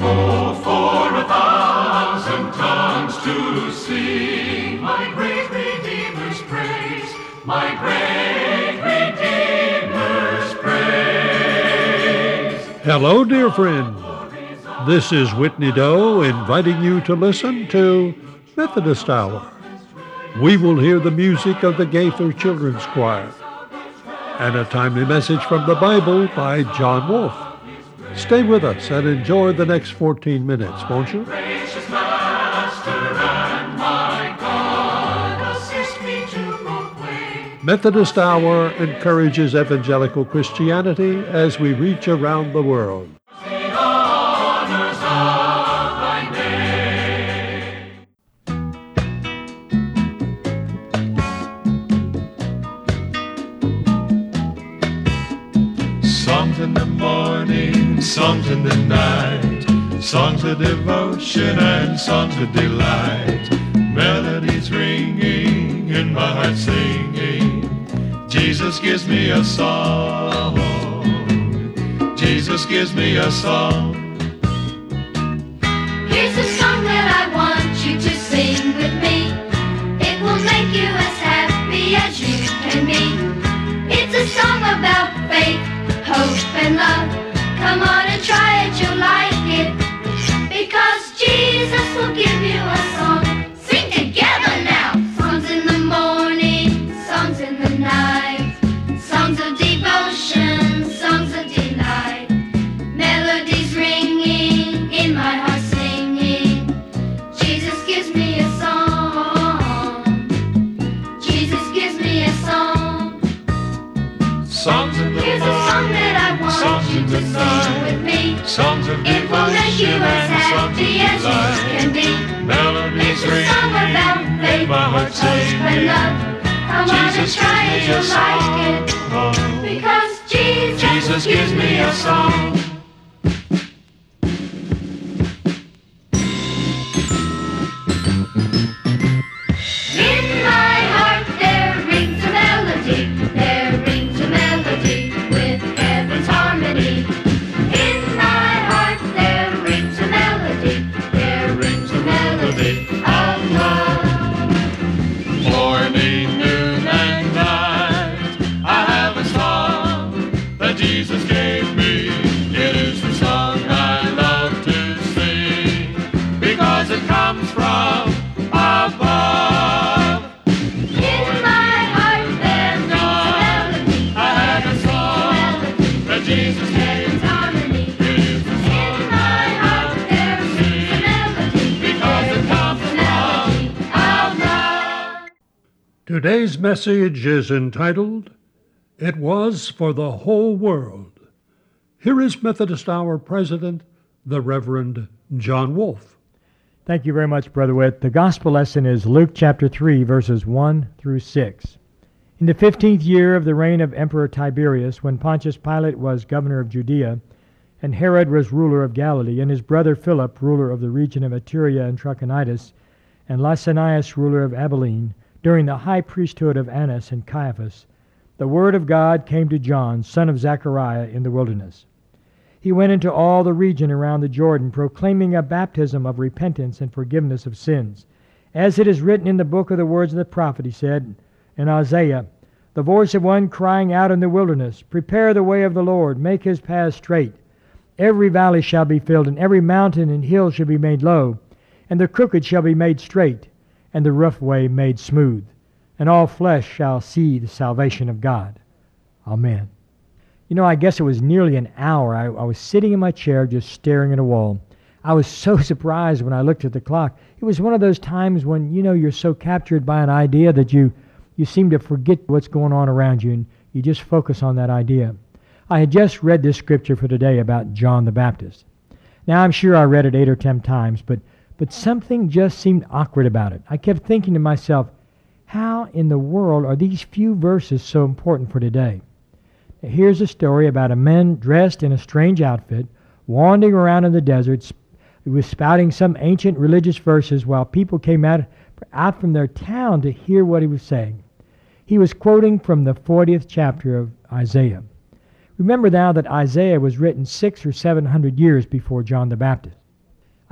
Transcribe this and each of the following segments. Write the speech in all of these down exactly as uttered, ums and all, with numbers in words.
Oh, for a thousand tongues to sing my great Redeemer's praise, my great Redeemer's praise. Hello, dear friend. This is Whitney Doe inviting you to listen to Methodist Hour. We will hear the music of the Gaither Children's Choir and a timely message from the Bible by John Wolfe. Stay with us and enjoy the next fourteen minutes, won't you? Gracious Master and my God, assist me to proclaim. Methodist Hour encourages evangelical Christianity as we reach around the world. The honors of thy name. Songs in the morning, songs in the night, songs of devotion and songs of delight, melodies ringing in my heart singing. Jesus gives me a song, Jesus gives me a song. Here's a song that I want you to sing with me. It will make you as happy as you can be. It's a song about faith, hope and love. Come on and try it, you'll like it, because Jesus will give you a song. Sing together now. Songs in the morning, songs in the night, songs of devotion, songs of delight, melodies ringing in my heart singing. Jesus gives me a song, Jesus gives me a song. Songs in the Here's a song that I want songs you in to the sing night, with me. songs of It will make you devotion as and songs of happy as you can delight, be. melodies It's a song about ringing faith, in my heart hope and singing. love. Come on and Jesus try it, gives me a you'll like it, song, because Jesus, Jesus gives me a song. In my heart there rings a melody, there rings a melody with heaven's harmony. In my heart there rings a melody, there rings a melody of love. Morning, noon, and night, I have a song that Jesus gave me. It is the song I love to sing, because it comes from above. In my heart there rings a melody, I have a song that Jesus gave heaven's me. harmony. It is the In song my I heart love there to rings a sing, melody, because it comes a melody from of love. Today's message is entitled, It Was for the Whole World. Here is Methodist Hour President, the Reverend John Wolfe. Thank you very much, Brother Witt. The gospel lesson is Luke chapter three, verses one through six. In the fifteenth year of the reign of Emperor Tiberius, when Pontius Pilate was governor of Judea, and Herod was ruler of Galilee, and his brother Philip, ruler of the region of Iturea and Trachonitis, and Lysanias, ruler of Abilene, during the high priesthood of Annas and Caiaphas, the word of God came to John, son of Zechariah, in the wilderness. He went into all the region around the Jordan, proclaiming a baptism of repentance and forgiveness of sins. As it is written in the book of the words of the prophet, he said, in Isaiah, the voice of one crying out in the wilderness, prepare the way of the Lord, make his paths straight. Every valley shall be filled, and every mountain and hill shall be made low, and the crooked shall be made straight, and the rough way made smooth, and all flesh shall see the salvation of God. Amen. You know, I guess it was nearly an hour. I, I was sitting in my chair just staring at a wall. I was so surprised when I looked at the clock. It was one of those times when, you know, you're so captured by an idea that you, you seem to forget what's going on around you, and you just focus on that idea. I had just read this scripture for today about John the Baptist. Now, I'm sure I read it eight or ten times, but, but something just seemed awkward about it. I kept thinking to myself, how in the world are these few verses so important for today? Now, here's a story about a man dressed in a strange outfit, wandering around in the desert, He was spouting some ancient religious verses while people came out, out from their town to hear what he was saying. He was quoting from the fortieth chapter of Isaiah. Remember now that Isaiah was written six or seven hundred years before John the Baptist.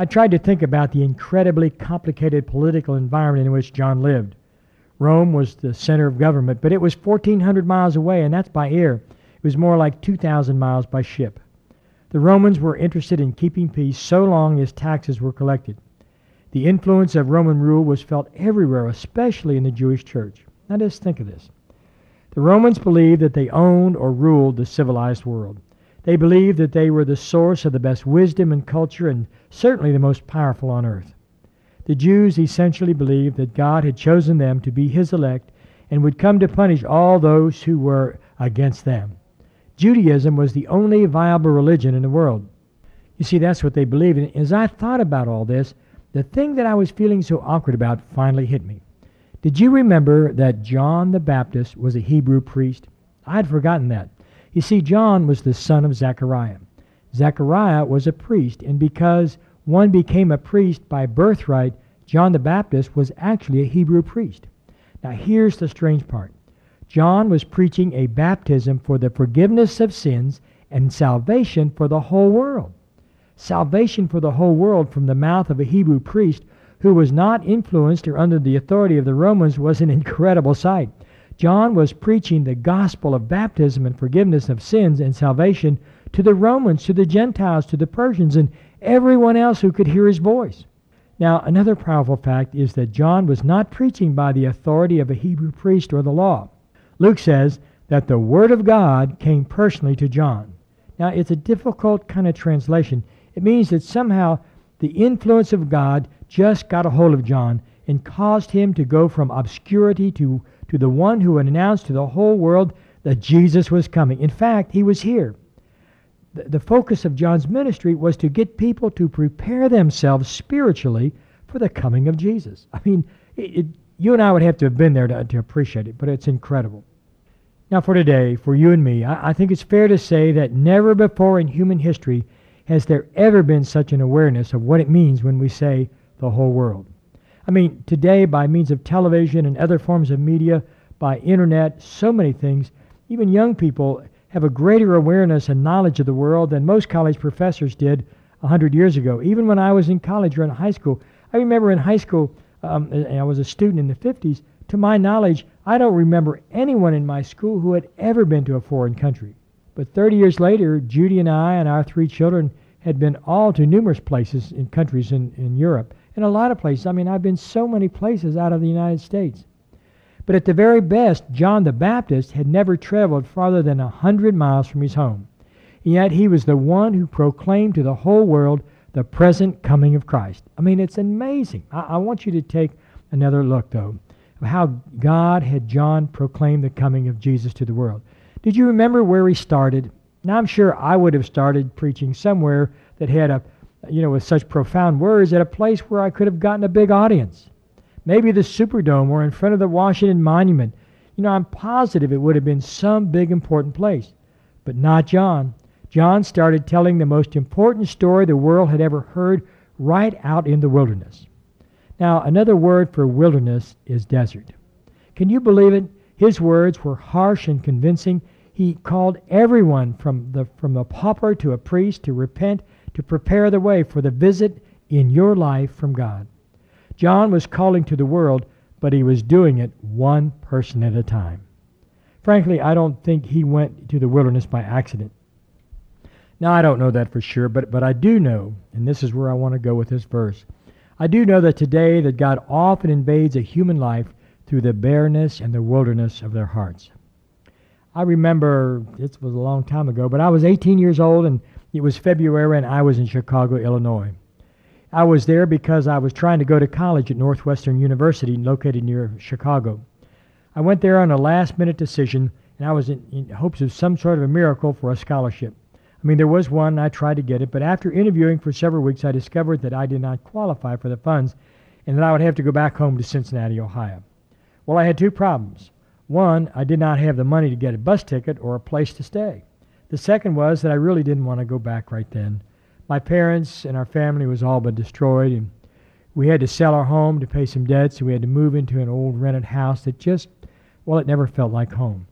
I tried to think about the incredibly complicated political environment in which John lived. Rome was the center of government, but it was fourteen hundred miles away, and that's by air. It was more like two thousand miles by ship. The Romans were interested in keeping peace so long as taxes were collected. The influence of Roman rule was felt everywhere, especially in the Jewish church. Now just think of this. The Romans believed that they owned or ruled the civilized world. They believed that they were the source of the best wisdom and culture and certainly the most powerful on earth. The Jews essentially believed that God had chosen them to be his elect and would come to punish all those who were against them. Judaism was the only viable religion in the world. You see, that's what they believed. And as I thought about all this, the thing that I was feeling so awkward about finally hit me. Did you remember that John the Baptist was a Hebrew priest? I had forgotten that. You see, John was the son of Zechariah. Zechariah was a priest, and because one became a priest by birthright, John the Baptist was actually a Hebrew priest. Now here's the strange part. John was preaching a baptism for the forgiveness of sins and salvation for the whole world. Salvation for the whole world from the mouth of a Hebrew priest who was not influenced or under the authority of the Romans was an incredible sight. John was preaching the gospel of baptism and forgiveness of sins and salvation to the Romans, to the Gentiles, to the Persians, and everyone else who could hear his voice. Now, another powerful fact is that John was not preaching by the authority of a Hebrew priest or the law. Luke says that the Word of God came personally to John. Now, it's a difficult kind of translation. It means that somehow the influence of God just got a hold of John and caused him to go from obscurity to, to the one who announced to the whole world that Jesus was coming. In fact, he was here. The, the focus of John's ministry was to get people to prepare themselves spiritually for the coming of Jesus. I mean, it, it, you and I would have to have been there to, to appreciate it, but it's incredible. Now for today, for you and me, I, I think it's fair to say that never before in human history has there ever been such an awareness of what it means when we say the whole world. I mean, today, by means of television and other forms of media, by internet, so many things, even young people have a greater awareness and knowledge of the world than most college professors did a hundred years ago. Even when I was in college or in high school, I remember in high school, um, and I was a student in the fifties, to my knowledge, I don't remember anyone in my school who had ever been to a foreign country. But thirty years later, Judy and I and our three children had been all to numerous places in countries in, in Europe. And a lot of places. I mean, I've been so many places out of the United States. But at the very best, John the Baptist had never traveled farther than a hundred miles from his home. And yet he was the one who proclaimed to the whole world the present coming of Christ. I mean, it's amazing. I, I want you to take another look, though, of how God had John proclaim the coming of Jesus to the world. Did you remember where he started? Now, I'm sure I would have started preaching somewhere that had a you know, with such profound words at a place where I could have gotten a big audience. Maybe the Superdome or in front of the Washington Monument. You know, I'm positive it would have been some big important place. But not John. John started telling the most important story the world had ever heard right out in the wilderness. Now, another word for wilderness is desert. Can you believe it? His words were harsh and convincing. He called everyone from the from the pauper to a priest to repent, to prepare the way for the visit in your life from God. John was calling to the world, but he was doing it one person at a time. Frankly, I don't think he went to the wilderness by accident. Now, I don't know that for sure, but, but I do know, and this is where I want to go with this verse, I do know that today that God often invades a human life through the bareness and the wilderness of their hearts. I remember, this was a long time ago, but I was eighteen years old, and it was February, and I was in Chicago, Illinois. I was there because I was trying to go to college at Northwestern University, located near Chicago. I went there on a last-minute decision, and I was in, in hopes of some sort of a miracle for a scholarship. I mean, there was one, and I tried to get it, but after interviewing for several weeks, I discovered that I did not qualify for the funds, and that I would have to go back home to Cincinnati, Ohio. Well, I had two problems. One, I did not have the money to get a bus ticket or a place to stay. The second was that I really didn't want to go back right then. My parents and our family was all but destroyed, and we had to sell our home to pay some debts, and we had to move into an old rented house that just, well, it never felt like home.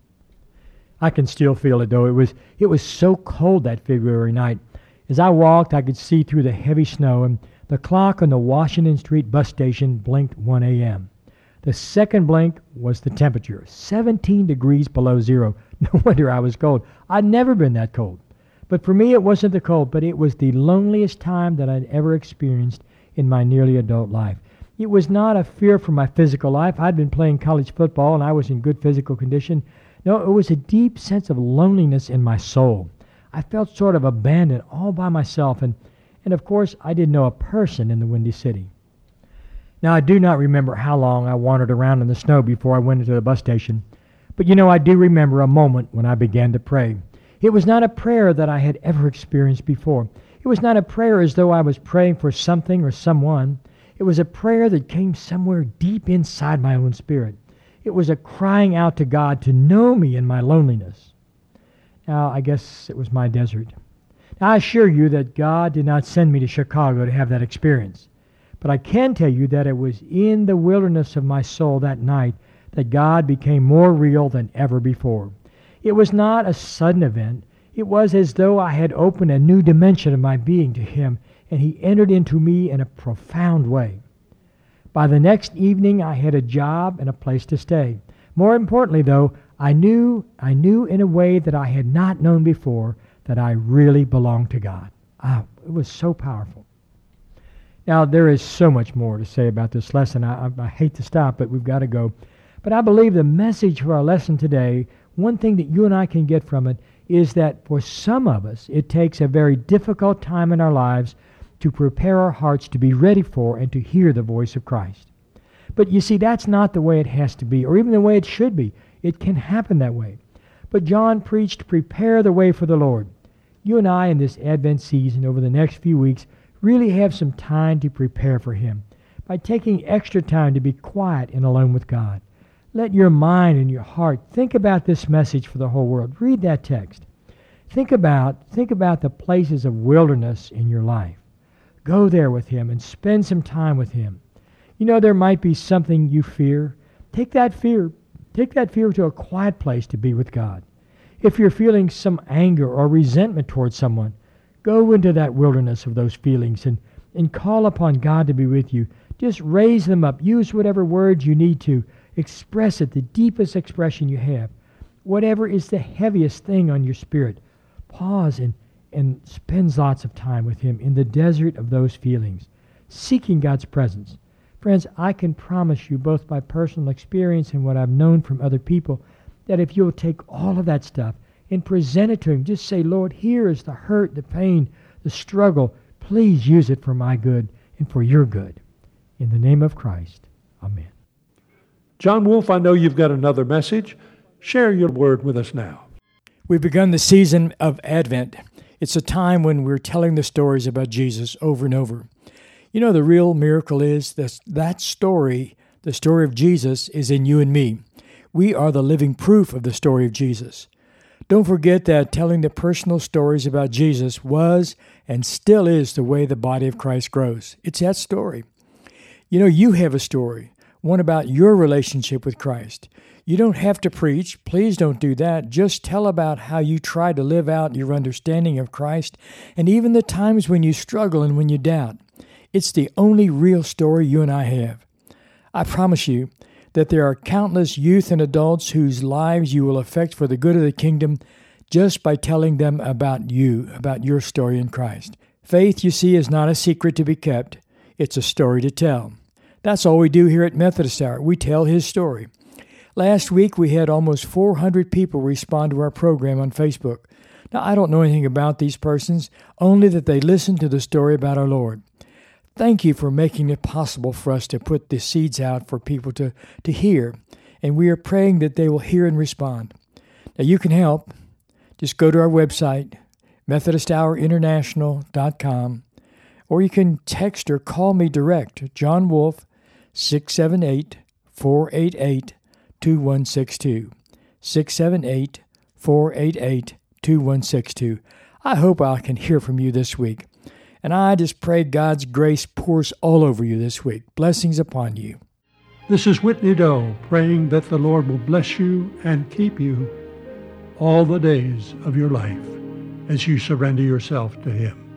I can still feel it, though. It was it was so cold that February night. As I walked, I could see through the heavy snow, and The clock on the Washington Street bus station blinked one a.m. The second blink was the temperature, seventeen degrees below zero. No wonder I was cold. I'd never been that cold. But for me, it wasn't the cold, but it was the loneliest time that I'd ever experienced in my nearly adult life. It was not a fear for my physical life. I'd been playing college football, and I was in good physical condition. No, it was a deep sense of loneliness in my soul. I felt sort of abandoned all by myself, and, and of course, I didn't know a person in the Windy City. Now, I do not remember how long I wandered around in the snow before I went into the bus station, but you know, I do remember a moment when I began to pray. It was not a prayer that I had ever experienced before. It was not a prayer as though I was praying for something or someone. It was a prayer that came somewhere deep inside my own spirit. It was a crying out to God to know me in my loneliness. Now, I guess it was my desert. Now, I assure you that God did not send me to Chicago to have that experience. But I can tell you that it was in the wilderness of my soul that night that God became more real than ever before. It was not a sudden event. It was as though I had opened a new dimension of my being to Him, and He entered into me in a profound way. By the next evening, I had a job and a place to stay. More importantly, though, I knew, I knew in a way that I had not known before that I really belonged to God. Ah, it was so powerful. Now, there is so much more to say about this lesson. I, I, I hate to stop, but we've got to go. But I believe the message for our lesson today, one thing that you and I can get from it, is that for some of us, it takes a very difficult time in our lives to prepare our hearts to be ready for and to hear the voice of Christ. But you see, that's not the way it has to be, or even the way it should be. It can happen that way. But John preached, prepare the way for the Lord. You and I in this Advent season over the next few weeks really have some time to prepare for Him by taking extra time to be quiet and alone with God. Let your mind and your heart think about this message for the whole world. Read that text. Think about, think about the places of wilderness in your life. Go there with Him and spend some time with Him. You know, there might be something you fear. Take that fear, take that fear to a quiet place to be with God. If you're feeling some anger or resentment towards someone, go into that wilderness of those feelings and, and call upon God to be with you. Just raise them up. Use whatever words you need to. Express it, the deepest expression you have. Whatever is the heaviest thing on your spirit, pause and, and spend lots of time with Him in the desert of those feelings, seeking God's presence. Friends, I can promise you, both by personal experience and what I've known from other people, that if you'll take all of that stuff and present it to Him, just say, Lord, here is the hurt, the pain, the struggle. Please use it for my good and for your good. In the name of Christ, amen. John Wolf, I know you've got another message. Share your word with us now. We've begun the season of Advent. It's a time when we're telling the stories about Jesus over and over. You know, the real miracle is that that story, the story of Jesus, is in you and me. We are the living proof of the story of Jesus. Don't forget that telling the personal stories about Jesus was and still is the way the body of Christ grows. It's that story. You know, you have a story, one about your relationship with Christ. You don't have to preach. Please don't do that. Just tell about how you try to live out your understanding of Christ and even the times when you struggle and when you doubt. It's the only real story you and I have. I promise you that there are countless youth and adults whose lives you will affect for the good of the kingdom just by telling them about you, about your story in Christ. Faith, you see, is not a secret to be kept. It's a story to tell. That's all we do here at Methodist Hour. We tell His story. Last week, we had almost four hundred people respond to our program on Facebook. Now, I don't know anything about these persons, only that they listened to the story about our Lord. Thank you for making it possible for us to put the seeds out for people to, to hear, and we are praying that they will hear and respond. Now, you can help. Just go to our website, Methodist Hour International dot com, or you can text or call me direct, John Wolf, six seven eight, four eight eight, two one six two, six seven eight, four eight eight, two one six two. I hope I can hear from you this week. And I just pray God's grace pours all over you this week. Blessings upon you. This is Whitney Doe praying that the Lord will bless you and keep you all the days of your life as you surrender yourself to Him.